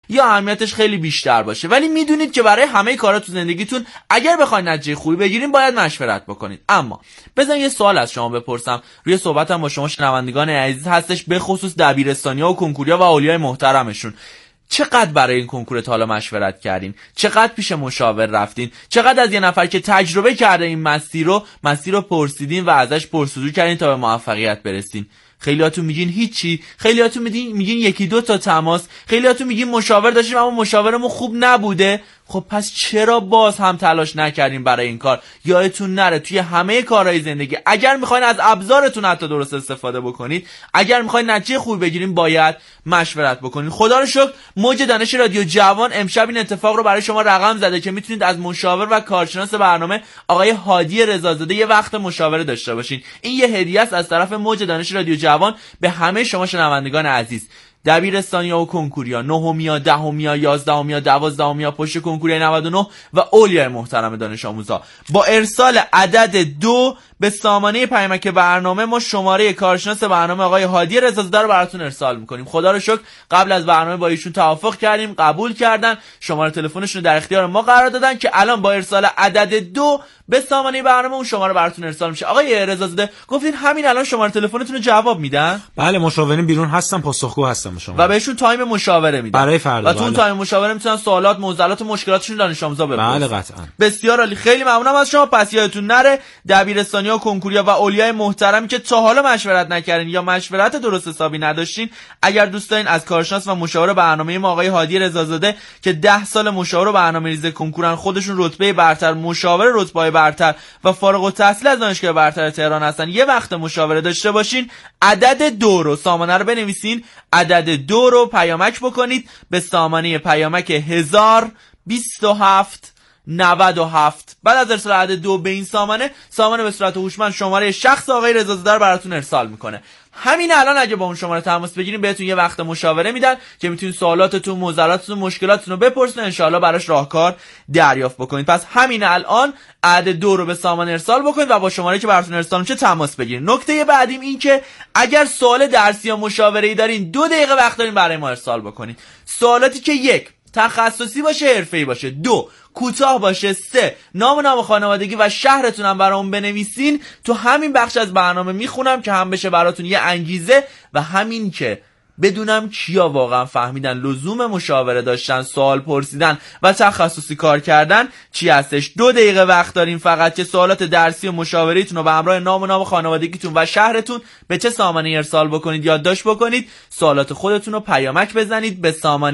یا اهمیتش خیلی بیشتر باشه. ولی میدونید که برای همه کارا تو زندگیتون اگر بخواید نتیجه خوبی بگیرین باید مشورت بکنید. اما بذارین یه سوال از شما بپرسم، روی صحبتم با شما شنوندگان عزیز هستش، به خصوص دبیرستانی‌ها و کنکوریا و اولیای محترمشون. چقدر برای این کنکور تا حالا مشورت کردین؟ چقدر پیش مشاور رفتین؟ چقدر از یه نفر که تجربه کرده این مسیر رو پرسیدین و ازش پرسجو کردین تا به موفقیت برسین؟ خیلیاتون میگین هیچی، خیلیاتون میگین یکی دو تا تماس، خیلیاتون میگین مشاور داشتیم اما مشاورمون خوب نبوده. خب پس چرا باز هم تلاش نکردین برای این کار؟ یادتون نره توی همه کارهای زندگی اگر میخواین از ابزارتون حتی درست استفاده بکنید، اگر میخواین نتیجه خوبی بگیرین باید مشورت بکنید. خدا رو شکر موج دانش رادیو جوان امشب این اتفاق رو برای شما رقم زده که میتونید از مشاور و کارشناس برنامه آقای هادی رضازاده یه وقت مشاوره داشته باشین. این یه هدیه است از طرف موج دانش رادیو جوان به همه شما شنوندگان عزیز. دبیرستانیا و کنکوریا، نهمیا، دهمیا، 11میا، 12میا، پشت کنکوری 99 و اولیای محترم دانش آموزا با ارسال عدد 2 به سامانه پیامک برنامه ما شماره کارشناس برنامه آقای هادی رضازاده رو براتون ارسال میکنیم. خدا رو شکر قبل از برنامه با ایشون توافق کردیم، قبول کردن، شماره تلفنشون رو در اختیار ما قرار دادن که الان با ارسال عدد 2 به سامانه برنامه اون شماره براتون ارسال میشه. آقای رضازاده گفتین همین الان شماره تلفنتون رو جواب میدن؟ بله، مشاورین بیرون هستن، پاسخگو هستن شما و بهشون تایم مشاوره میدن برای فردا. و تو اون تایم مشاوره میتونن سوالات، معضلات و مشکلاتشون دانش آموزا بپرسن. بله قطعا. بسیار عالی، خیلی ممنونم از شما. پس یادتون نره دبیرستانیا و کنکوریا و اولیای محترمی که تا حالا مشورت نکردین یا مشورت درست حسابی نداشتین، اگر دوست دارین از کارشناس و مشاور برنامه ما آقای هادی رضازاده که 10 سال مشاور و برنامه‌ریزی کنکورن، خودشون رتبه برتر، مشاور رتبه برتر و فارغ التحصیل از دانشگاه برتر تهران هستن، یه وقت مشاوره داشته باشین، عدد 2 رو سامانه رو بنویسین، عدد 2 رو پیامک بکنید به سامانه پیامک 1027 97. بعد از ارسال عدد 2 به این سامانه به صورت هوشمند شماره شخص آقای رضازاده رو براتون ارسال میکنه. همین الان اگه با اون شماره تماس بگیرین بهتون یه وقت مشاوره میدن که میتونین سوالاتتون، معضلاتتون، مشکلاتتون رو بپرسین، ان شاءالله براش راهکار دریافت بکنید. پس همین الان عدد 2 رو به سامانه ارسال بکنید و با شماره که براتون ارسال میشه تماس بگیرین. نکته بعدیم این که اگر سوال درسی یا مشاوره‌ای دارین 2 دقیقه وقت دارین برای ما ارسال بکنید. سوالاتی که 1 تخصصی باشه، حرفه‌ای باشه، 2 کوتاه باشه، 3 نام خانوادگی و شهرتون هم برام بنویسین. تو همین بخش از برنامه میخونم که هم بشه براتون یه انگیزه و همین که بدونم کیا واقعا فهمیدن لزوم مشاوره داشتن، سوال پرسیدن و تخصصی کار کردن چی هستش. 2 دقیقه وقت دارین فقط که سوالات درسی و مشاوره‌ایتون رو به همراه نام خانوادگیتون و شهرتون به چه سامانه ارسال بکنید، یادداشت بکنید، سوالات خودتون رو پیامک بزنید به سامانه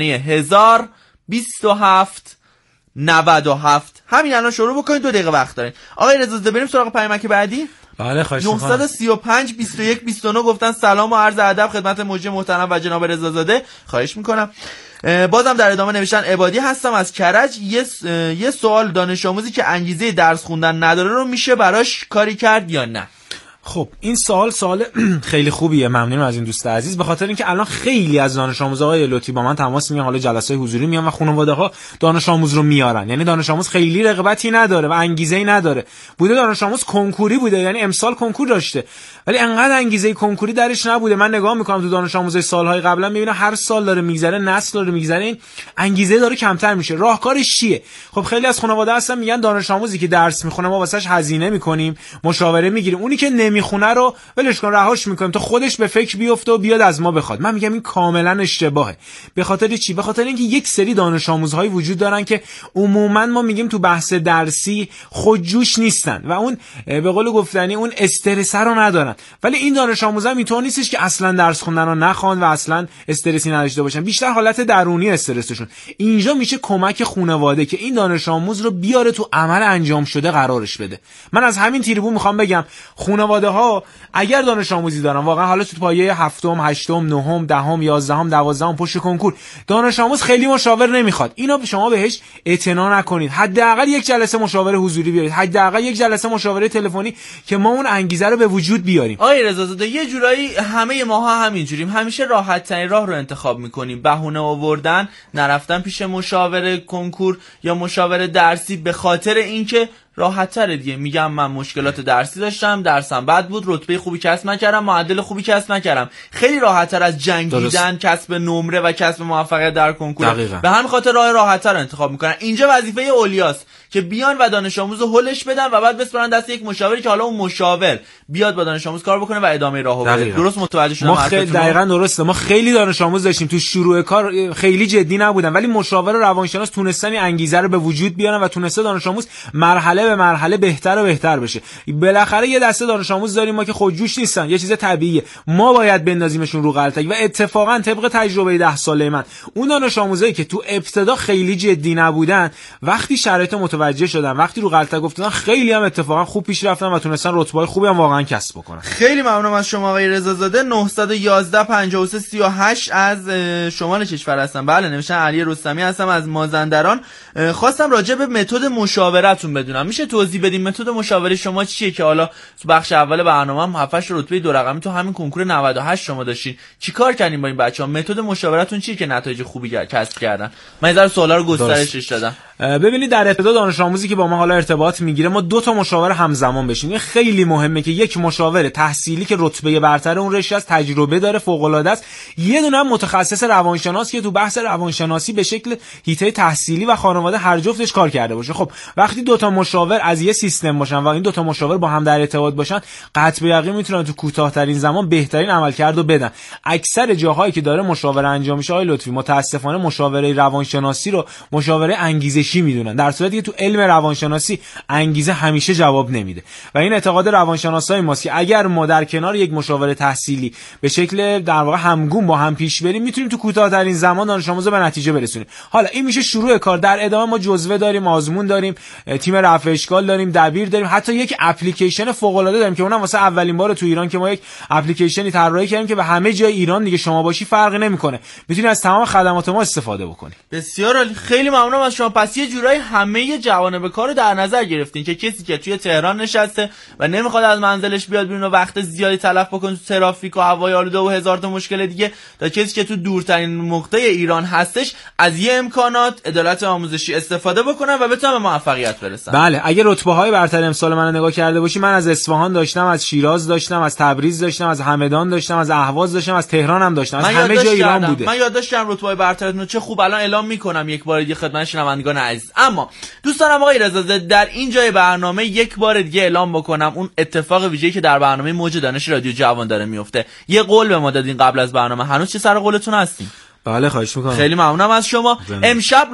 1027 97. همین الان شروع بکنید، 2 دقیقه وقت دارین. آقای رضازاده بریم سراغ پیامک بعدی. بله خواهش می‌کنم. 935 21 29 گفتن سلام و عرض ادب خدمت موجی محترم و جناب رضازاده. خواهش میکنم. بازم در ادامه نوشتن عبادی هستم از کرج. یه سوال، دانش آموزی که انگیزه درس خوندن نداره رو میشه براش کاری کرد یا نه؟ خب این سوال خیلی خوبیه، ممنونم از این دوست عزیز، به خاطر اینکه الان خیلی از دانش آموزای لطفی با من تماس میگیرن، حالا جلسه حضوری میان و خانواده‌ها دانش آموز رو میارن. یعنی دانش آموز خیلی رغبتی نداره و انگیزه‌ای نداره. بوده دانش آموز کنکوری بوده، یعنی امسال کنکور داشته، ولی انقدر انگیزه کنکوری درش نبوده. من نگاه میکنم تو دانش آموزای سالهای قبلا، میبینم هر سال داره میگذره، نسل داره میگذره، این انگیزه داره کمتر میشه. راهکارش چیه؟ خب خیلی از خانواده هستن میگن دانش آموزی که درس میخونه ما واسش هزینه میکنیم، مشاوره میگیریم، اونی که نمیخونه رو ولش کن، رهاش میکنیم تا خودش به فکر بیفته و بیاد از ما بخواد. من میگم این کاملا اشتباهه. به خاطر چی؟ به خاطر اینکه یک سری دانش آموزهای وجود دارن که عموما ما میگیم تو بحث درسی خودجوش نیستن و اون به قول گفتنی اون استرس رو ندارن، ولی این دانش آموزا اینطور نیستش که اصلا درس خوندن رو نخوان و اصلا استرسی نداشته باشن، بیشتر حالت درونی استرسشون. اینجا میشه کمک خانواده که این دانش آموز رو بیاره تو عمل انجام شده قرارش بده. من از همین تریبون میخوام بگم خانواده ها اگر دانش آموزی دارن واقعا، حالا تو پایه 7م 8م 9م 10م 11م 12م پشت کنکور دانش آموز خیلی مشاور نمیخواد، اینا شما بهش اعتنا نکنید. حداقل یک جلسه مشاوره حضوری بیارید، حداقل یک جلسه مشاوره تلفنی که ما اون انگیزه رو به وجود بیاریم. آقای رضازاده یه جورایی همه ماها همینجوریم، همیشه راحت ترین راه رو انتخاب میکنیم، بهونه آوردن، نرفتن پیش مشاور کنکور یا مشاور درسی به خاطر اینکه راحت‌تره دیگه. میگم من مشکلات درسی داشتم، درسم بد بود، رتبه خوبی کسب نکردم، معدل خوبی کسب نکردم. خیلی راحت‌تر از جنگیدن، کسب نمره و کسب موفقیت در کنکور. به همین خاطر راه راحت‌تر رو انتخاب میکنن. اینجا وظیفه اولیاست که بیان و دانش آموز رو هلش بدن و بعد بسپرن دست یک مشاوری که حالا اون مشاور بیاد با دانش آموز کار بکنه و ادامه راهو بره. درست متوجه شدم؟ ما خیلی دقیقاً درسته. ما خیلی دانش آموز داشتیم تو شروع کار خیلی جدی نبودن، ولی مشاور و روانشناس تونستن این انگیزه رو به وجود بیارن و تونسته دانش آموز مرحله به مرحله بهتر و بهتر بشه. بالاخره یه دسته دانش آموز داریم ما که خودجوش نیستن، یه چیز طبیعیه. ما باید بندازیمشون رو غلطک و اتفاقا طبق تجربه 10 ساله من اون دانش آموزایی که تو ابتدا خیلی جدی نبودن وقتی شرایط متوجه شدن، وقتی رو غلطک افتادن، خیلی هم اتفاقا خوب پیش رفتن و تونستن رتبه‌های خوبی هم واقعا کسب بکنن. خیلی ممنونم از شما آقای رضازاده. 911 53 38 از شمال کشور هستم. بله، نوشتن علی رستمی هستم از مازندران. خواستم راجع به متد مشاورتون بدونم. میشه توضیح بدین متد مشاوره شما چیه که حالا تو بخش اول برنامه‌ام 7 رتبه 2 رقمی تو همین کنکور 98 شما داشتین؟ چیکار کردین با این بچه‌ها؟ متد مشاورتون چیه که نتایج خوبی کسب کردن؟ من یه ذره سوالا رو گسترشش دادم. ببینید در ابتدا دانش آموزی که با ما حالا ارتباط میگیره ما 2 تا مشاور همزمان بشیم. این خیلی مهمه که یک مشاور تحصیلی که رتبه برتر اون رشته از تجربه داره، فوق العاده است، یه دونه متخصص روانشناس که تو بحث روانشناسی به شکل حیطه تحصیلی و خانواده هر جفتش کار کرده باشه. خب وقتی 2 تا مشاور از یه سیستم باشن و این 2 تا مشاور با هم در ارتباط باشن، قطع به یقین میتونن تو کوتاه‌ترین زمان بهترین عملکردو بدن. اکثر جاهایی که داره مشاوره انجام میشه آقای لطفی متاسفانه مشاوره روانشناسی رو مشاوره انگیزشی میدونن، در صورتی که تو علم روانشناسی انگیزه همیشه جواب نمیده. و این اعتقاد روانشناسای ماست که اگر ما در کنار یک مشاور تحصیلی به شکل در واقع همگون با هم پیش بریم، میتونیم تو کوتاه‌ترین زمان دانش آموز به نتیجه برسونیم. حالا این میشه شروع کار. در ادامه ما جزوه داریم، آزمون داریم، تیم رفع اشکال داریم، دبیر داریم، حتی یک اپلیکیشن فوق العاده داریم که اونم واسه اولین بار تو ایران که ما یک اپلیکیشنی طراحی کردیم که به همه جای ایران دیگه شما باشی فرقی نمیکنه، میتونی از تمام خدمات ما استفاده بکنی. بسیار عالی، خیلی ممنونم از شما. پس یه جورایی همه جوانب کار در نظر گرفتین که کسی که توی تهران نشسته و نمیخواد از منزلش بیاد بیرون و وقت زیادی تلف بکنه تو ترافیک و هوای آلوده و هزار تا مشکل دیگه، تا کسی که تو دورترین نقطه ایران هستش از یه امکانات عدالت آموزشی استفاده بکنن و بتونن به موفقیت برسن. بله، اگه رتبه‌های برتر امسال منو نگاه کرده باشی، من از اصفهان داشتم، از شیراز داشتم، از تبریز داشتم، از همدان داشتم، از اهواز داشتم، از تهران هم داشتم، از همه جای ایران بوده. من یادداشت کردم رتبه‌های برترتون چه خوب. الان اعلام میکنم یک بار دیگه خدمت شنوندگان عزیز. اما دوستانم آقای رضازاده در این جای برنامه یک بار دیگه اعلام بکنم اون اتفاق ویژه‌ای که در برنامه موج دانش رادیو جوان داره میفته. یه قول به ما دادین قبل از برنامه، هنوز چه سر قولتون هستین؟ بله خواهش میکنم. خیلی ممنونم از شما. امشب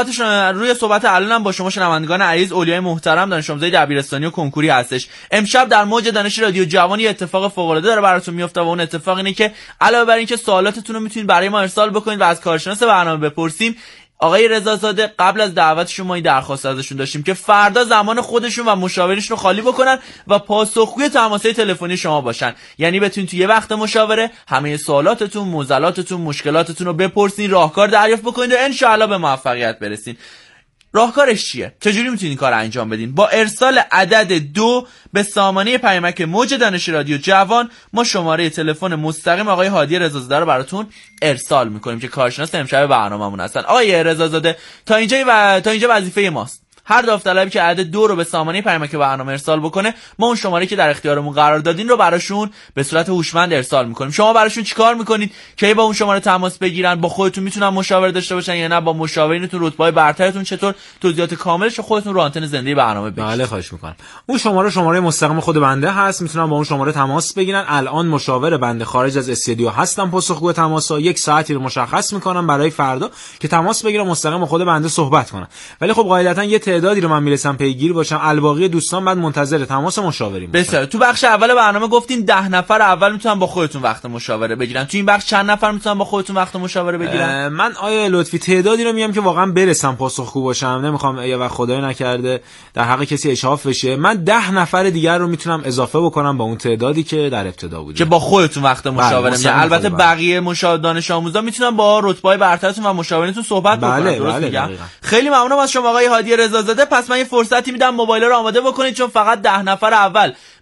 روی صحبت الانم با شما شنوندگان عزیز، اولیای محترم، دانش آموزای دبیرستانی و کنکوری هستش. امشب در موج دانش رادیو جوان یه اتفاق فوق العاده داره براتون میفته و اون اتفاق اینه که علاوه بر اینکه سوالاتتون رو میتونید برای ما ارسال بکنید و از کارشناس برنامه بپرسیم، آقای رضازاده قبل از دعوت شما این درخواست ازشون داشتیم که فردا زمان خودشون و مشاورشون رو خالی بکنن و پاسخگوی تماس‌های تلفنی شما باشن. یعنی بتونید توی وقت مشاوره همه سوالاتتون، معضلاتتون، مشکلاتتون رو بپرسین، راهکار دریافت بکنید و ان شاءالله به موفقیت برسین. راهکارش چیه؟ چجوری میتونین کار انجام بدین؟ با ارسال عدد 2 به سامانه پیامک موج دانش رادیو جوان ما شماره تلفن مستقیم آقای هادی رضازاده رو براتون ارسال میکنیم که کارشناس امشب برنامه‌مون هستن. آقای رضازاده تا اینجا وظیفه ماست. هر داوطلبی که عدد 2 رو به سامانه پیامک برنامه ارسال بکنه، ما اون شماره که در اختیارمون قرار دادین رو براشون به صورت هوشمند ارسال میکنیم. شما براشون چیکار میکنید که با اون شماره تماس بگیرن؟ با خودتون میتونن مشاوره داشته باشن یا نه با مشاورینتون؟ رتبه‌های برترتون چطور؟ توضیحات کاملش رو خودتون رو آنتن زنده برنامه بگید. بله خواهش میکنم. اون شماره مستقیم خود بنده هست، میتونن با اون شماره تماس بگیرن. الان مشاور بنده خارج از استودیو هستن، پاسخگو تماس‌ها 1 ساعتی رو مشخص میکنم برای فردا که تماس بگیرن، مستقیم با خود بنده صحبت کنن. ولی خب قاعدتا یه تعدادی رو من میرسم پیگیر باشم، الباقی دوستان بعد منتظر تماس مشاوریم باشن. بسیار. تو بخش اول برنامه گفتین 10 نفر اول میتونن با خودتون وقت مشاوره بگیرن. تو این بخش چند نفر میتونن با خودتون وقت مشاوره بگیرن؟ من آیه لطفی تعدادی رو میگم که واقعا برسم پاسخگو باشم، نمیخوام یه وقت خدای نکرده در حق کسی اشراف بشه. من 10 نفر دیگر رو میتونم اضافه بکنم با اون تعدادی که در ابتدا بود که با خودتون وقت مشاوره میگیرن. البته بقیه دانش آموزا میتونن با رتبه‌های برترتون و مشاورینتون صحبت بکنن. درست میگم؟ خیلی ممنونم از شما آقای هادی رضازاده. پس من یه فرصتی میدم موبایل رو آماده بکنید چون فقط 10 نفر اول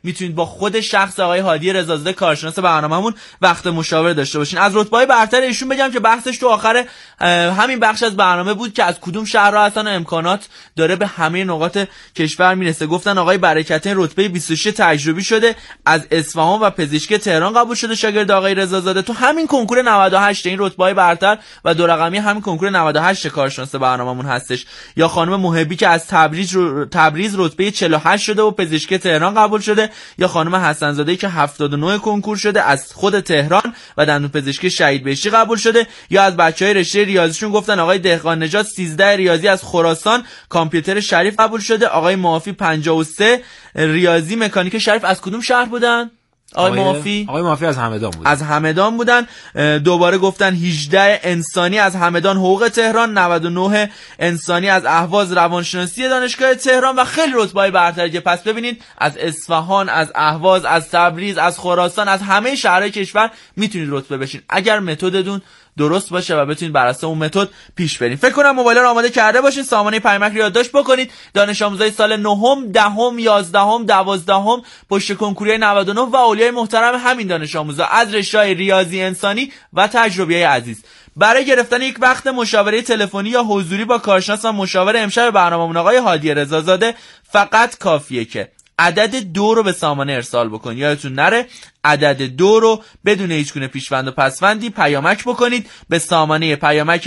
میتونید با خود شخص آقای هادی رضازاده کارشناس برنامه‌مون وقت مشاوره داشته باشین. از رتبه‌های برتر ایشون بگم که بحثش تو آخر همین بخش از برنامه بود که از کدوم شهرها هستن و امکانات داره به همه نقاط کشور میرسه. گفتن آقای برکتین رتبه 26 تجربی شده، از اصفهان و پزشکی تهران قبول شده شاگرد آقای رضازاده. تو همین کنکور 98 این رتبه‌های برتر و دو رقمی همین کنکور 98 کارشناس برنامه‌مون هستش. یا خانم محبی که از تبریز رتبه 48 شده و پزشکی تهران قبول شده، یا خانم حسن‌زاده‌ای که 79 کنکور شده از خود تهران و دندون پزشکی شهید بهشتی قبول شده. یا از بچهای رشته ریاضیشون گفتن آقای دهقان نژاد 13 ریاضی از خراسان کامپیوتر شریف قبول شده. آقای معافی 53 ریاضی مکانیک شریف. از کدوم شهر بودن؟ آقای معافی از همدان بودن. از همدان بودن. دوباره گفتن 18 انسانی از همدان حقوق تهران، 99 انسانی از اهواز روانشناسی دانشگاه تهران و خیلی رتبه‌های برتری. پس ببینید از اصفهان، از اهواز، از تبریز، از خراسان، از همه شهرهای کشور میتونید رتبه بشین اگر متدتون درست باشه و بتونید بر اساس اون متد پیش برین. فکر کنم موبایل رو آماده کرده باشین، سامانه پیامک رو یادداشت بکنید. دانش آموزای سال 9م، 10م، 11م، 12م پشت کنکوری 99 و اولیای محترم همین دانش آموزا از رشته‌های ریاضی انسانی و تجربیای عزیز. برای گرفتن یک وقت مشاوره تلفنی یا حضوری با کارشناس و مشاور امشب برنامه‌مون آقای هادی رضازاده فقط کافیه که عدد 2 رو به سامانه ارسال بکنید. یادتون نره عدد 2 رو بدون هیچ گونه پیشوند و پسوندی پیامک بکنید به سامانه پیامک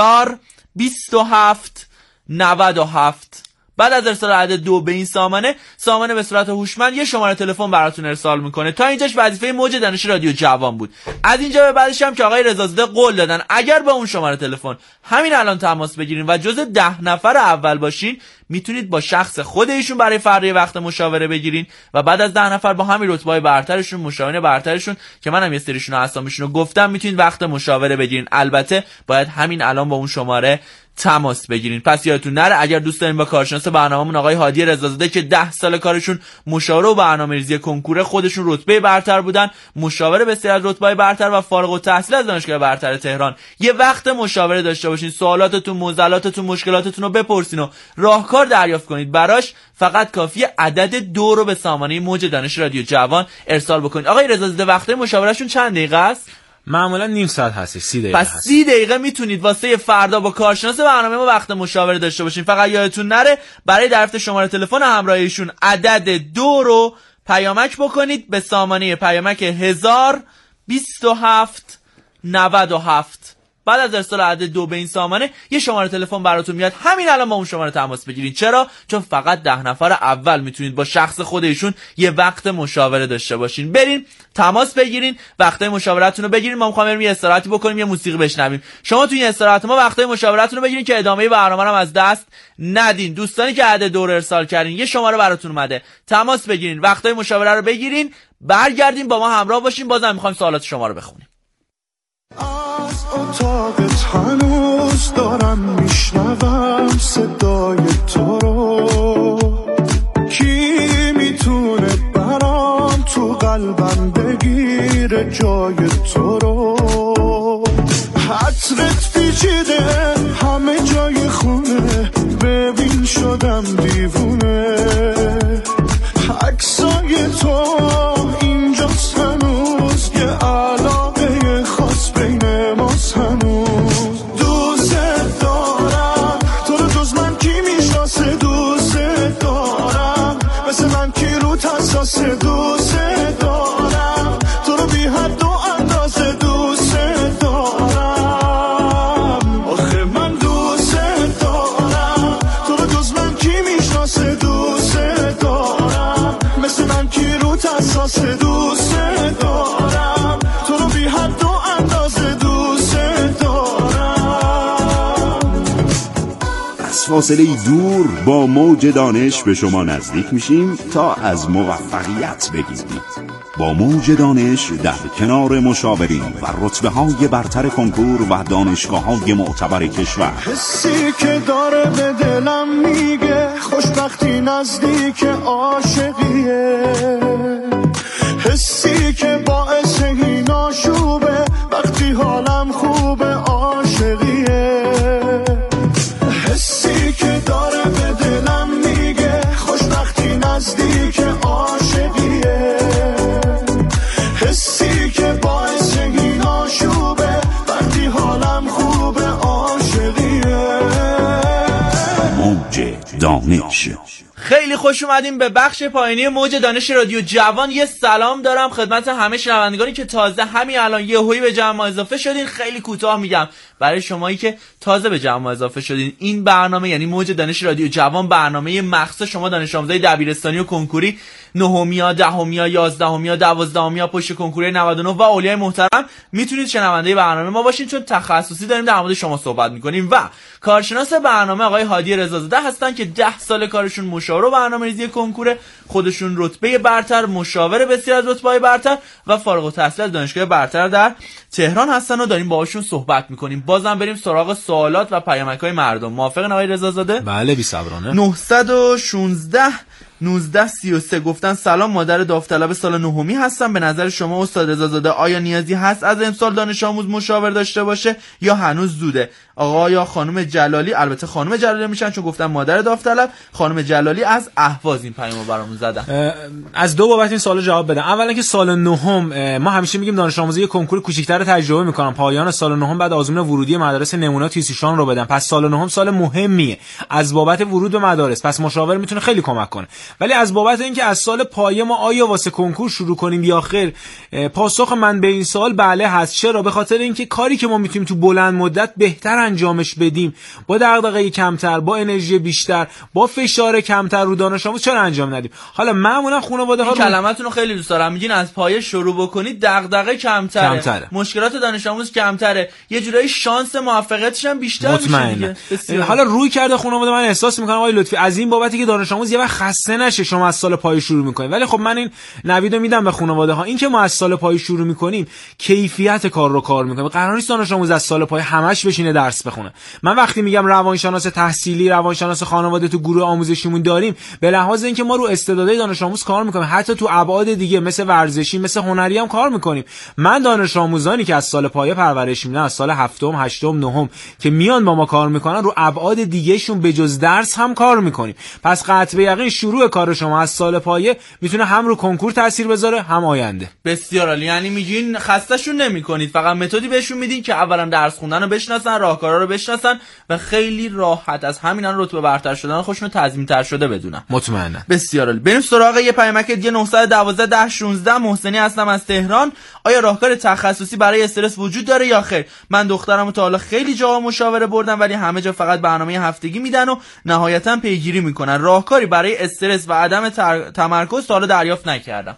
1027 97. بعد از ارسال عدد 2 به این سامانه به صورت هوشمند یه شماره تلفن براتون ارسال میکنه. تا اینجاش وظیفه موج دانش رادیو جوان بود. از اینجا به بعدش هم که آقای رضازاده قول دادن اگر با اون شماره تلفن همین الان تماس بگیرین و جز 10 نفر اول باشین میتونید با شخص خود ایشون برای فردا وقت مشاوره بگیرین و بعد از 10 نفر با همین رتبه‌های برترشون، مشاورین برترشون که منم یه سریشون رو اسامیشون رو گفتم میتونید وقت مشاوره بگیرین. البته باید همین الان با اون شماره تماس بگیرین. پس یادتون نره اگر دوست دارین با کارشناس برنامه‌مون آقای هادی رضازاده که 10 سال کارشون مشاوره و برنامه‌ریزی کنکور خودشون رتبه برتر بودن، مشاوره بسیار از رتبه‌های برتر و فارغ التحصیل از دانشگاه برتر تهران، یه وقت مشاوره داشته باشین، سوالاتتون، معضلاتتون، مشکلاتتون رو بپرسین و راهکار دریافت کنید. براش فقط کافیه عدد 2 رو به سامانه موج دانش رادیو جوان ارسال بکنید. آقای رضازاده وقت مشاورهشون چند دقیقه است؟ معمولا نیم ساعت هستش، 30 دقیقه. پس 30 دقیقه میتونید واسه فردا با کارشناس برنامه ما وقت مشاوره داشته باشین. فقط یادتون نره برای دریافت شماره تلفن همراهیشون عدد 2 رو پیامک بکنید به سامانه پیامک 1027 97. بعد از ارسال عدد 2 به این سامانه یه شماره تلفن براتون میاد، همین الان با اون شماره تماس بگیرین. چرا؟ چون فقط 10 نفر اول میتونید با شخص خودشون یه وقت مشاوره داشته باشین. برین تماس بگیرین، وقتای مشاورتون رو بگیرین. ما می‌خوایم بریم یه استراحتی بکنیم، یه موسیقی بشنویم. شما تو این استراحت ما وقتای مشاورتون رو بگیرین که ادامه برنامه رو از دست ندین. دوستانی که عدد 2 رو ارسال کردین یه شماره براتون اومده، تماس بگیرین، وقتای مشاوره رو بگیرین، برگردین با ما همراه باشین. بازم می‌خوایم سوالات شما رو بخونیم. از اتاقت هنوز دارم میشنوم صدای تو رو، کی میتونه برام تو قلبم بگیره جای تو رو، عطرت پیچیده همه جای خونه، ببین شدم دیوونه، عکسای تو اینجاست هنوز، یه علاقه خاص بین ماست هنوز، دوست دارم تو رو، جز من کی میشناسه، دوست دارم مثل من کی رو حساسه، دوست دارم تو رو بی حد و اندازه، دوست دارم آخه من دوست دارم تو رو، جز من کی میشناسه، دوست دارم مثل من کی رو حساسه، دوست دارم تو رو بی حد و اندازه، دوست دارم. از فاصله دور با موج دانش به شما نزدیک میشیم تا از موفقیت بگیرید. با موج دانش در کنار مشاورین و رتبه‌های برتر کنکور و دانشگاه‌های معتبر کشور. حسی که داره به دلم میگه خوشبختی نزدیک عاشقیه، حسی که باعث این آشوبه وقتی حالم خوبه عاشقیه، حسی که داره به دلم میگه خوشبختی نزدیک عاشقیه، دانش. خیلی خوش اومدیم به بخش پایانی موج دانش رادیو جوان. یه سلام دارم خدمت همه شنوندگانی که تازه همین الان یهویی به جمع ما اضافه شدین. خیلی کوتاه میگم برای شمایی که تازه به جمع ما اضافه شدین، این برنامه یعنی موج دانش رادیو جوان برنامه مخصوص شما دانش آموزای دبیرستانی و کنکوری، نهمیا، دهمیا، یازدهمیا، دوازدهمیا، پشت کنکوری 99 و اولیای محترم میتونید شنونده برنامه ما باشین، چون تخصصی داریم در مورد شما صحبت میکنیم. و کارشناس برنامه آقای هادی رضازاده هستن که 10 سال کارشون مشاور و برنامه‌ریزی کنکور، خودشون رتبه برتر، مشاور بسیار از رتبه‌های برتر و فارغ التحصیل از دانشگاه برتر در تهران هستن و داریم باهاشون صحبت میکنیم. بازم بریم سراغ سوالات و پیامک‌های مردم. موافقین آقای رضازاده؟ بله بی‌صبرانه. 916 1933 گفتن سلام، مادر داوطلب سال نهمی هستم. به نظر شما استاد رضازاده آیا نیازی هست از امسال دانش آموز مشاور داشته باشه یا هنوز زوده؟ آقا یا خانم جلالی، البته خانم جلالی میشن چون گفتن مادر داوطلب، خانم جلالی از اهواز این پیامو برامون زدن. از دو بابت این سوالو جواب بدم. اولا که سال نهم ما همیشه میگیم دانش آموز یه کنکور کوچیک‌تر تجربه میکنن، پایان سال نهم بعد آزمون ورودی مدارس نمونه تیسیشان رو بدن. پس سال نهم سال مهمیه از بابت ورود به مدارس، پس مشاور میتونه خیلی کمک کنه. ولی از بابت اینکه از سال پایه ما آیا واسه کنکور شروع کنیم یا خیر، پاسخ من به این سوال بله هست. چرا؟ به خاطر اینکه کاری که ما میتونیم تو بلند مدت بهتر انجامش بدیم، با دغدغه کمتر، با انرژی بیشتر، با فشار کمتر رو دانش آموز چرا انجام ندیم؟ حالا معمولا خانواده ها کلمتون رو خیلی دوست دارم، میگین از پایه شروع بکنید، دغدغه کمتره، مشکلات دانش آموز کمتره، یه جورایی شانس موفقیتش هم بیشتر میشه. حالا روی کرده خانواده من احساس میکنم آقای لطفی از این بابتی که دانش آموز یه وقت خسته نشه شما از سال پایه شروع میکنید. ولی خب من این نویدو میدم به خانواده ها، این که ما از سال پایه شروع میکنیم کیفیت کار رو کار میکنیم. قرار نیست دانش آموز از سال پایه همش بشینه درس بخونه. من وقتی میگم روانشناس تحصیلی، روانشناس خانواده تو گروه آموزشیمون داریم، به لحاظ اینکه ما رو استعدادهای دانش آموز کار میکنیم، حتی تو ابعاد دیگه مثل ورزشی، مثل هنری هم کار میکنیم. من دانش آموزانی که از سال پایه پرورش میدن، از سال هفتم، هشتم، نهم که میان با ما کار میکنن، رو ابعاد دیگه شون به جز درس هم کار میکنیم. پس قطع به یقین شروع کار شما از سال پایه میتونه هم رو کنکور تاثیر بذاره هم آینده. بسیار عالی. یعنی میگین خستهشون نمیکنید، فقط متدی بهشون میدین که اولا درس خوندن رو بشناسن، راهکارا رو بشناسن و خیلی راحت از همینان رتبه برتر شدن خودشون رو تضمین‌تر شده بدونن. مطمئنا. بسیار عالی. بریم سراغ یه پیامک دیگه. 912 1016 محسنی هستم از تهران. آیا راهکار تخصصی برای استرس وجود داره یا خیر؟ من دخترمو تا حالا خیلی جاها مشاوره بردم ولی همه جا فقط برنامه هفتگی میدن و نهایتا پیگیری میکنن. راهکاری برای استرس و عدم تمرکز تا حالا دریافت نکردم.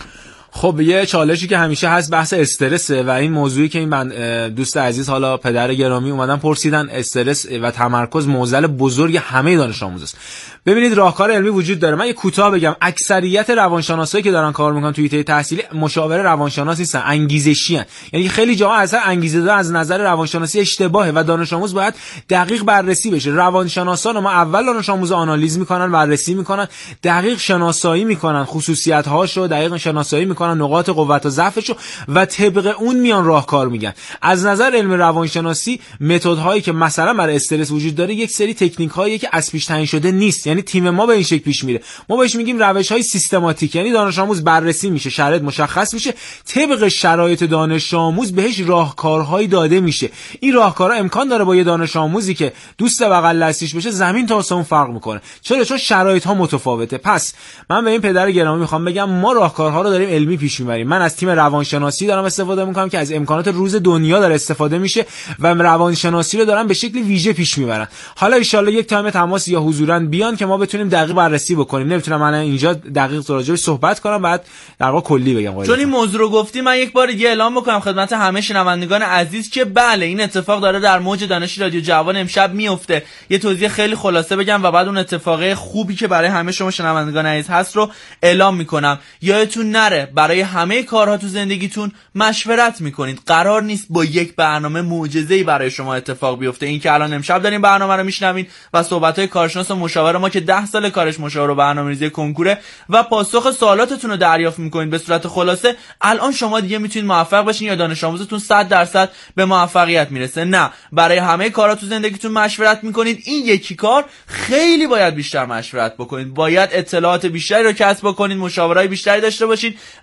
خب یه چالشی که همیشه هست بحث استرسه و این موضوعی که این دوست عزیز حالا پدر گرامی اومدن پرسیدن، استرس و تمرکز معضل بزرگ همه دانش آموز است. ببینید راهکار علمی وجود داره. من یه کوتاه بگم، اکثریت روانشناسایی که دارن کار میکنن توی حیطه تحصیلی مشاور روانشناس نیستن، انگیزشی ان. یعنی خیلی جاها اصلا انگیزه دار از نظر روانشناسی اشتباهه و دانش آموز باید دقیق بررسی بشه. روانشناسان ما اول دانش آموز آنالیز میکنن، بررسی میکنن، دقیق شناسایی میکنن خصوصیت هاشو، دقیق شناسایی میکنن نقاط قوت و ضعفشو و طبق اون میان راهکار میگن. از نظر علم روانشناسی متدهایی که مثلا برای استرس وجود داره یک سری تکنیک هایی که از پیش تعیین شده نیست. یعنی تیم ما به این شکل پیش میره. ما بهش میگیم روش های سیستماتیک. یعنی دانش آموز بررسی میشه، شرایط مشخص میشه، طبق شرایط دانش آموز بهش راهکارهایی داده میشه. این راهکارها امکان داره با یه دانش آموزی که دوست بغل دستیش بشه زمین تا آسمون فرق میکنه. چرا؟ چون شرایط ها متفاوته. پس من به این پدر گرامی میخوام بگم ما راهکارها رو داریم علمی پیش میبریم. من از تیم روانشناسی دارم استفاده میکنم که از امکانات روز دنیا داره استفاده میشه و روانشناسی رو دارم به شکل ویژه پیش میبرن. حالا ان شاءالله یک تایم تماس یا حضوراً بیان که ما بتونیم دقیق بررسی بکنیم. نمیتونم من اینجا دقیق راجعش صحبت کنم، بعد در واقع کلی بگم. چون این موضوع رو گفتی من یک بار دیگه اعلام بکنم خدمت همه شنوندگان عزیز که بله این اتفاق داره در موج دانش رادیو جوان امشب میفته. یه توضیح خیلی خلاصه بگم و بعد اون اتفاقه خوبی که برای همه شما شنوندگان عزیز هست رو اعلام میکنم. یادتون نره برای همه کارها تو زندگیتون مشورت میکنید. قرار نیست با یک برنامه معجزه‌ای برای شما اتفاق بیفته. این که الان امشب دارین برنامه رو میشنوین و صحبت‌های کارشناس و مشاور ما که 10 سال کارش مشاور و برنامه‌ریزی کنکوره و پاسخ سوالاتتون رو دریافت میکنید به صورت خلاصه، الان شما دیگه میتونید موفق بشین یا دانش آموزتون 100% به موفقیت میرسه. نه، برای همه کارا تو زندگیتون مشورت میکنید. این یکی کار خیلی باید بیشتر مشورت بکنید. باید اطلاعات بیشتری رو کسب بکنید، مشاورهای بیشتری داشته باشید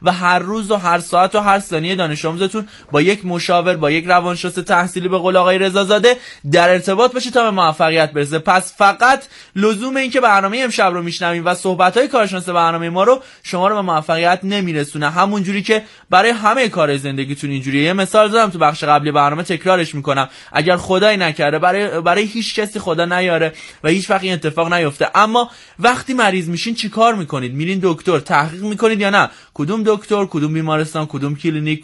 و هر روز و هر ساعت و هر ثانیه دانش آموزتون با یک مشاور، با یک روانشناس تحصیلی به قول آقای رضازاده در ارتباط باشه تا به موفقیت برسه. پس فقط لزوم این که برنامه امشب رو میشنویم و صحبت‌های کارشناس برنامه ما رو شما رو به موفقیت نمیرسونه، همون جوری که برای همه کار زندگیتون اینجوریه. یه مثال زدم تو بخش قبلی برنامه، تکرارش میکنم. اگر خدای نکرده برای هیچ کسی خدا نیاره و هیچ وقت این اتفاق نیفته، اما وقتی مریض میشین چیکار میکنید؟ میرین دکتر، تحقیق میکنید یا نه کدوم دکتر، کدوم بیمارستان، کدوم کلینیک،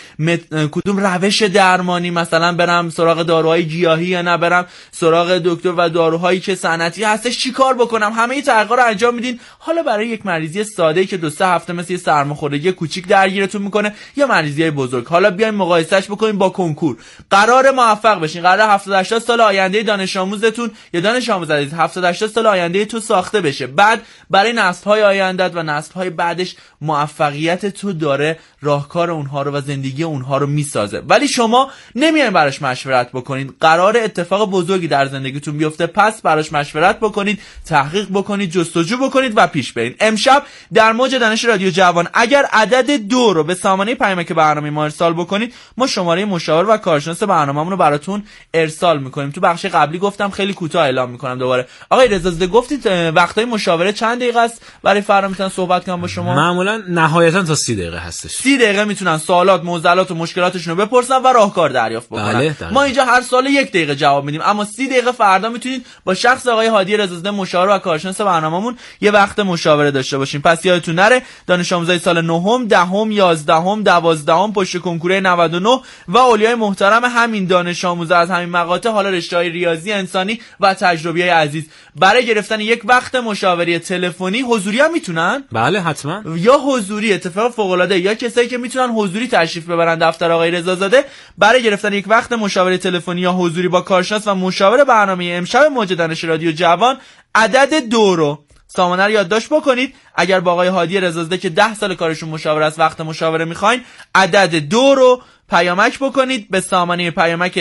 کدوم روش درمانی، مثلا برم سراغ داروهای گیاهی یا نه برم سراغ دکتر و داروهایی که صنعتی هستش، چیکار بکنم؟ همه این تحقیقا رو انجام میدین. حالا برای یک مریضی ساده‌ای که 2-3 هفته مثل یه سرماخوردگی کوچیک درگیرتون میکنه یا مریضی بزرگ، حالا بیایم مقایسهش بکنیم با کنکور. قرار موفق بشین، قرار 70-80 سال آینده دانش آموزتون یا دانش آموز عزیز 70-80 سال آینده تو ساخته بشه. بعد برای نسل‌های آینده‌ت و نسل‌های بعدش موفقیت تو داره راهکار اونها رو و زندگی اونها رو میسازه، ولی شما نمیاین براش مشورت بکنید. قرار اتفاق بزرگی در زندگیتون بیفته، پس براش مشورت بکنید، تحقیق بکنید، جستجو بکنید و پیش برید. امشب در موج دانش رادیو جوان اگر عدد 2 رو به سامانه پیامک برنامه ما ارسال بکنید، ما شماره مشاور و کارشناس برنامه‌مون رو براتون ارسال میکنیم. تو بخش قبلی گفتم، خیلی کوتاه اعلام میکنم دوباره. آقای رضازاده گفتید وقتای مشاوره چند دقیقه است برای فردا میتونن صحبت کنم با شما؟ معمولا نهایتا تا 30 دقیقه هستش. 30 دقیقه میتونن سوالات، معضلات و مشکلاتشون رو بپرسن و راهکار دریافت بکنن. بله، ما اینجا هر سوال 1 دقیقه جواب میدیم، اما 30 دقیقه فردا میتونید با شخص آقای هادی رضازاده مشاور و کارشناس برنامه‌مون یه وقت مشاوره داشته باشیم. پس یادتون نره دانش آموزای سال 9م، 10م، 11م، 12م پشت کنکور 99 و اولیای محترم همین دانش آموزا از همین مقاطع، حالا رشته‌های ریاضی، انسانی و تجربیات عزیز، برای گرفتن یک وقت مشاوره تلفنی حضوری هم میتونن؟ بله حتما. یا حضوری، اتفاق فوق‌العاده، یا کسایی که میتونن حضوری تشریف ببرن دفتر آقای رضازاده برای گرفتن یک وقت مشاوره تلفنی یا حضوری با کارشناس و مشاور برنامه امشب موج دانش رادیو جوان عدد 2 رو سامانه رو یادداشت بکنید. اگر با آقای هادی رضازاده که 10 سال کارشون مشاوره است وقت مشاوره میخواین، عدد 2 رو پیامک بکنید به سامانه پیامک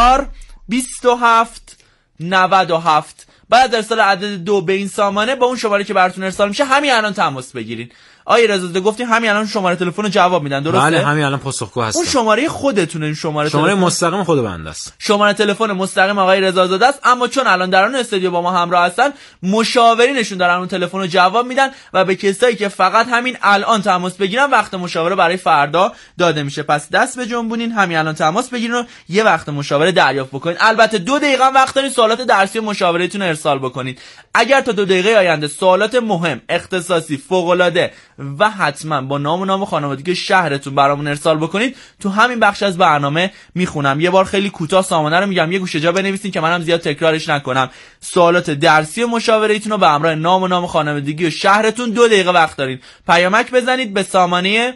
1027 97. بعد ارسال عدد 2 به این سامانه با اون شماره که براتون ارسال میشه همین الان تماس بگیرین. آقای رضازاده گفتیم همین الان شماره تلفن رو جواب میدن، درسته؟ بله همین الان پاسخگو هستم. اون شماره خودتونه، این شماره مستقیم خود بنده است. شماره تلفن مستقیم آقای رضازاده است، اما چون الان در اون استودیو با ما همراه هستن، مشاورینشون دارن اون تلفن رو جواب میدن و به کسایی که فقط همین الان تماس بگیرن وقت مشاوره برای فردا داده میشه. پس دست به جنبونین، همین الان تماس بگیرین و یه وقت مشاوره دریافت بکنین. البته 2 دقیقه وقت دارین سوالات درسی مشاورهتون ارسال بکنید. اگر تا 2 دقیقه آینده سوالات مهم، اختصاصی، فوق‌العاده و حتما با نام خانوادگی شهرتون برامون ارسال بکنید، تو همین بخش از برنامه میخونم. یه بار خیلی کوتاه سامانه رو میگم، یه گوشه جا بنویسین که منم زیاد تکرارش نکنم. سوالات درسی مشاورهتون رو به همراه نام خانوادگی و شهرتون 2 دقیقه وقت دارین. پیامک بزنید به سامانه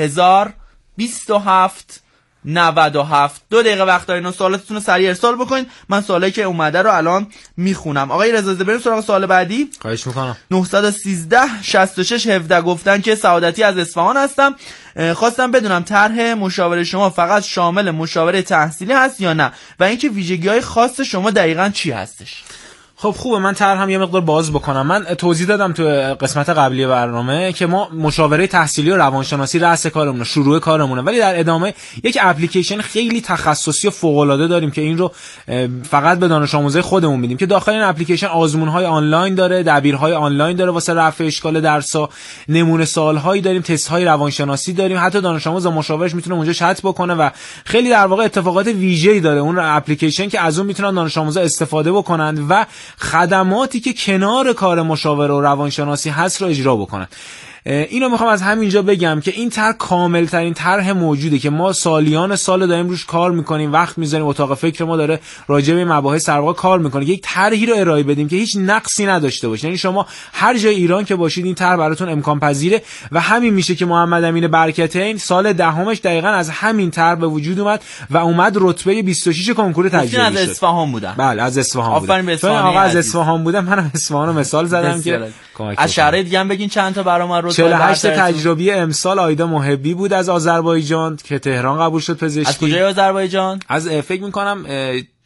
1027 97. 2 دقیقه وقت دارین و سوالاتتون رو سریع ارسال بکنید. من سوالی که اومده رو الان میخونم. آقای رضازاده بریم سراغ سوال بعدی. خواهش میکنم. 913 66 17 گفتن که سعادتی از اصفهان هستم. خواستم بدونم طرح مشاوره شما فقط شامل مشاوره تحصیلی هست یا نه و اینکه ویژگی‌های خاص شما دقیقاً چی هستش؟ خب خوبه، من طرحم یه مقدار باز بکنم. من توضیح دادم تو قسمت قبلی برنامه که ما مشاوره تحصیلی و روانشناسی رأس کارمونه، شروع کارمونه، ولی در ادامه یک اپلیکیشن خیلی تخصصی و فوق‌العاده داریم که این رو فقط به دانش آموزای خودمون میدیم که داخل این اپلیکیشن آزمون‌های آنلاین داره، دبیرهای آنلاین داره واسه رفع اشکال درس‌ها، نمونه سوال‌هایی داریم، تست‌های روانشناسی داریم، حتی دانش آموز و مشاورش میتونه اونجا چت بکنه و خیلی در واقع اتفاقات ویژه‌ای داره اون اپلیکیشن که از اون میتونن دانش آموزا استفاده بکنن و خدماتی که کنار کار مشاوره و روانشناسی هست رو اجرا بکنن. اینو میخوام از همینجا بگم که این طرح کامل ترین طرح موجوده که ما سالیان سال داریم روش کار میکنیم، وقت میذاریم، اتاق فکر ما داره راجع به مباحث در واقع کار میکنه که یک طرحی رو ارائه بدیم که هیچ نقصی نداشته باشه. یعنی شما هر جای ایران که باشید این طرح براتون امکان پذیره و همین میشه که محمد امین برکتین سال دهمش دقیقاً از همین طرح به وجود اومد و اومد رتبه 26 کنکور تجربی شد. از اصفهان بودن. بله از اصفهان بودن. آفرین به اصفهان. آقا از اصفهان بودم، منم اصفهانو مثال زدم که از شهرهای دیگه هم بگین چند تا برام رتبه. 48 تجربی امسال آیدا محبی بود از آذربایجان که تهران قبول شد پزشکی. از کجای آذربایجان؟ از فکر می‌کنم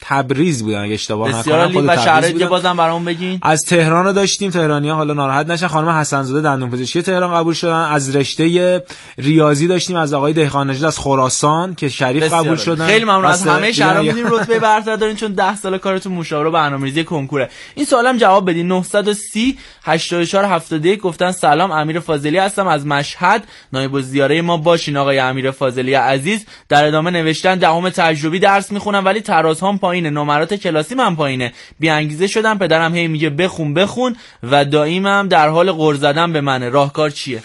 تبریز بودن اگه اشتباه نکنم. بسیار عالی. و شهرهای دیگه بازم برامون بگین. از تهران رو داشتیم، تهرانی‌ها حالا ناراحت نشن، خانم حسن‌زاده دندونپزشکی تهران قبول شدن. از رشته ریاضی داشتیم از آقای دهقان نژاد از خراسان که شریف قبول شدن. خیلی ممنون. از همه شهرها می‌دونیم رتبه برتر دارین چون 10 سال کارتون مشاوره برنامه‌ریزی کنکوره. این سوالم جواب بدین. 930 84 71 گفتن سلام، امیر فاضلی هستم از مشهد، نایب الزیاره ما باشین آقای امیر فاضلی عزیز. در ادامه نوشتن دهم تجربی درس میخونم ولی ترازهام پایینه، نمرات کلاسی من پایینه، بی انگیزه شدم، پدرم هی میگه بخون و داییمم در حال غر زدن به منه. راهکار چیه؟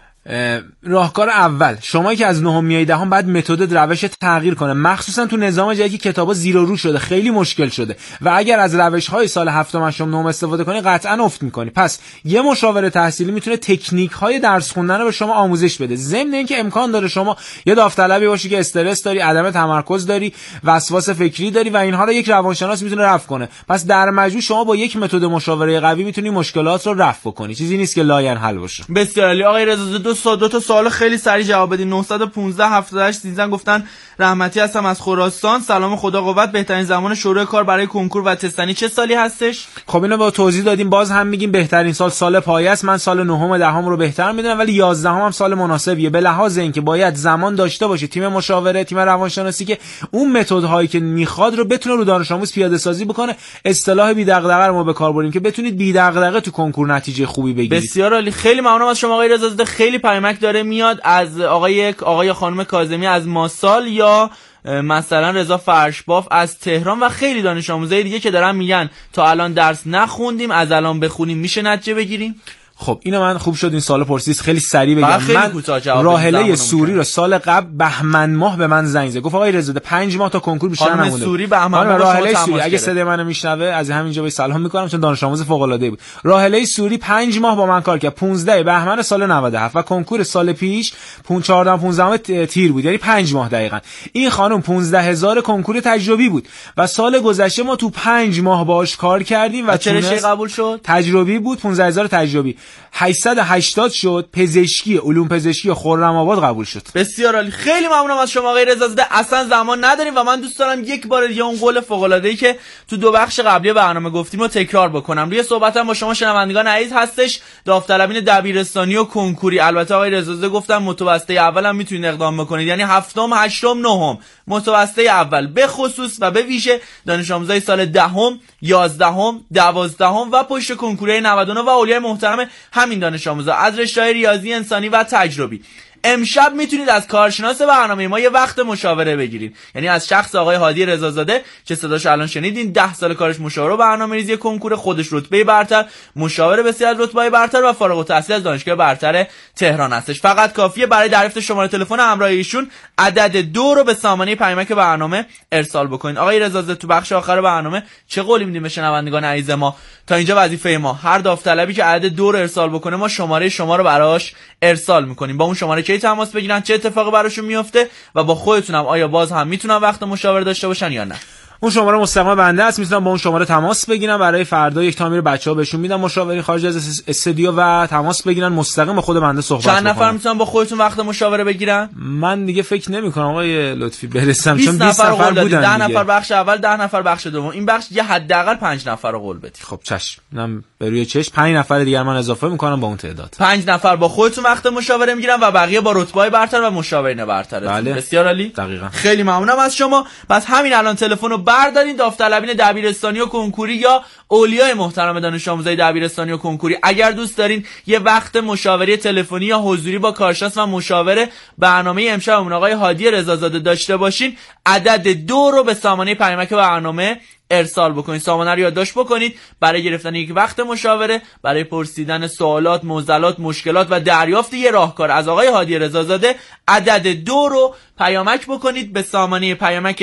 راهکار اول، شما که از نهم میای دهم بعد متد روش تغییر کنه، مخصوصا تو نظام جدیدی که کتابا زیر و رو شده، خیلی مشکل شده و اگر از روش‌های سال هفتم هشتم نهم استفاده کنی قطعا افت می‌کنی. پس یه مشاور تحصیلی میتونه تکنیک‌های درس خوندن رو به شما آموزش بده، ضمن اینکه امکان داره شما یه داوطلبی باشی که استرس داری، عدم تمرکز داری، وسواس فکری داری و اینها رو یک روانشناس میتونه رفع کنه. پس در مجموع شما با یک متد مشاوره قوی میتونی مشکلات رو رفع کنی، چیزی نیست که لاینحل باشه. بسیار عالی. آقای رضا دو تا سوال خیلی سریع جواب بدین. 915 78 13 گفتن رحمتی هستم از خراسان، سلام خدا قوت، بهترین زمان شروع کار برای کنکور و تستنی چه سالی هستش؟ خب اینو با توضیح دادیم، باز هم میگیم بهترین سال پایه است. من سال نهم دهم رو بهتر میدونم ولی 11 هم سال مناسبیه، به لحاظ اینکه باید زمان داشته باشه تیم مشاوره، تیم روانشناسی که اون متدهایی که میخواد رو بتونه رو دانش آموز پیاده سازی بکنه. اصطلاح بی دغدغه رو ما به کار بریم که بتونید بی دغدغه تو کنکور نتیجه خوبی بگیرید. بسیار عالی. خیلی ممنونم از شما آقای رضا. خیلی پیامک داره میاد از آقای خانم کاظمی از ماسال یا مثلا رضا فرشباف از تهران و خیلی دانش آموزای دیگه که دارن میگن تا الان درس نخوندیم، از الان بخونیم میشه نتیجه بگیریم. خب اینو من خوب شد این سال پرسید، خیلی سریع بگم. من راحله سوری رو سال قبل بهمن ماه به من زنگ زد، گفت آقای رضا 5 ماه تا کنکور بیشتر نمونده. سوری بهمن ماه راحله سوری اگه صدای منو میشنوه از همینجا به سلام میکنم چون دانش آموز فوق العاده بود. راحله سوری 5 ماه با من کار کرد، 15 بهمن سال 97 و کنکور سال پیش 14 15 تیر بود، یعنی 5 ماه دقیقاً. این خانم 15000 کنکور تجربی بود و سال گذشته ما تو 5 ماه باهاش کار کردیم و چه رشته قبول شد؟ تجربی بود، 15000 تجربی، 880 شد، پزشکی، علوم پزشکی خرم‌آباد قبول شد. بسیار عالی. خیلی ممنونم از شما آقای رضازاده. اصلا زمان نداریم و من دوست دارم یک بار دیگه اون قول فوق‌العاده‌ای که تو 2 بخش قبلی برنامه گفتیم رو تکرار بکنم. روی صحبتم با شما شنوندگان عزیز هستش داوطلبین دبیرستانی و کنکوری. البته آقای رضازاده گفتم متوسطه اول هم میتونید اقدام بکنید، یعنی هفتم، هشتم، نهم متوسطه اول، به خصوص و به ویژه دانش آموزای سال 10م، 11م، 12م و پشت کنکورهای 99 و اولیای محترم همین دانش آموزا از رشته‌های ریاضی، انسانی و تجربی. امشب میتونید از کارشناس برنامه ما یه وقت مشاوره بگیرید، یعنی از شخص آقای هادی رضازاده که صداش الان شنیدین، 10 سال کارش مشاوره و برنامه‌ریزی کنکور، خودش رتبه برتر، مشاور بسیار از رتبه‌های برتر و فارغ التحصیل از دانشگاه برتر تهران هستش. فقط کافیه برای دریافت شماره تلفن همراه ایشون عدد 2 رو به سامانه پیامک برنامه ارسال بکنید. آقای رضازاده تو بخش آخر برنامه چه قولی میدیم به شنوندگان عزیز ما؟ تا اینجا وظیفه ما، هر داوطلبی که عدد 2 رو ارسال بکنه ما شماره شما رو براش ارسال می‌کنیم. با اون شماره کی تماس بگیرن، چه اتفاقی براشون میفته و با خودتونم آیا باز هم میتونن وقت مشاوره داشته باشن یا نه؟ اون شماره مستقیم بنده است، میتونم با اون شماره تماس بگیرم. برای فردا یک تامیر بچه‌ها بهشون میدم مشاوری خارج از استودیو و تماس بگیرن، مستقیم با خود بنده صحبت کنن. چند نفر میتونن با خودتون وقت مشاوره بگیرن؟ من دیگه فکر نمی‌کنم آقای لطفی برسم، 20 چون 20 نفر بودن. 10 نفر بخش اول، 10 نفر بخش دوم. این بخش یه حداقل 5 نفر رو قول بدید. خب چشم، اینم به روی چشم. 5 نفر دیگه من اضافه می‌کنم با اون تعداد. 5 نفر با خودتون وقت مشاوره میگیرن و بقیه با رتبه‌های برتر و مشاورین برتر. بله. بسیار عالی. دقیقاً. خیلی ممنونم از شما. پس همین الان تلفن رو بردارین. داوطلبین دبیرستانی و کنکوری یا اولیای محترم دانش آموزای دبیرستانی و کنکوری، اگر دوست دارین یه وقت مشاوره تلفنی یا حضوری با کارشناس و مشاور برنامه امشبمون آقای هادی رضازاده داشته باشین، عدد 2 رو به سامانه پیامک برنامه ارسال بکنید. سامانه رو یادداشت بکنید برای گرفتن یک وقت مشاوره، برای پرسیدن سوالات، معضلات، مشکلات و دریافت یه راهکار از آقای هادی رضازاده. عدد 2 رو پیامک بکنید به سامانه پیامک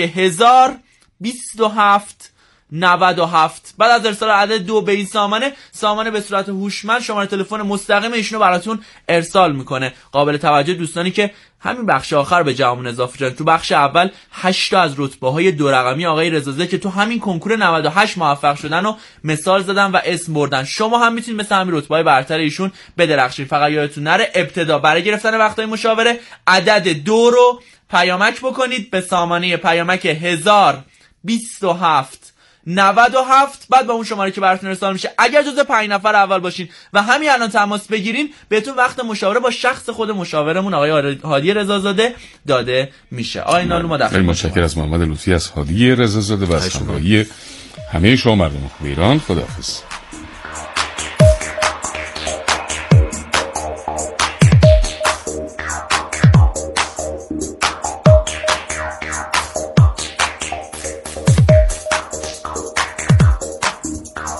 1027 97. بعد از ارسال عدد 2 به این سامانه به صورت هوشمند شماره تلفن مستقیم ایشونو براتون ارسال میکنه. قابل توجه دوستانی که همین بخش آخر به جوابمون اضافه شدن، تو بخش اول 8 تا از رتبه‌های 2 رقمی آقای رضازاده که تو همین کنکور 98 موفق شدن و مثال زدن و اسم بردن. شما هم میتونید مثل همین رتبه‌های برتر ایشون بدرخشید. فقط یادتون نره ابتدا برای گرفتن وقتای مشاوره عدد 2 رو پیامک بکنید به سامانه پیامک 1027 27 97. بعد با اون شماره که براتون ارسال میشه اگر جزو 5 نفر اول باشین و همین الان تماس بگیرین بهتون وقت مشاوره با شخص خود مشاورمون آقای هادی رضازاده داده میشه. آقای نالو ما خیلی متشکرم از محمد لطفی، از هادی رضازاده و از همراهی همه شما مردم خوب ایران. خداحافظ.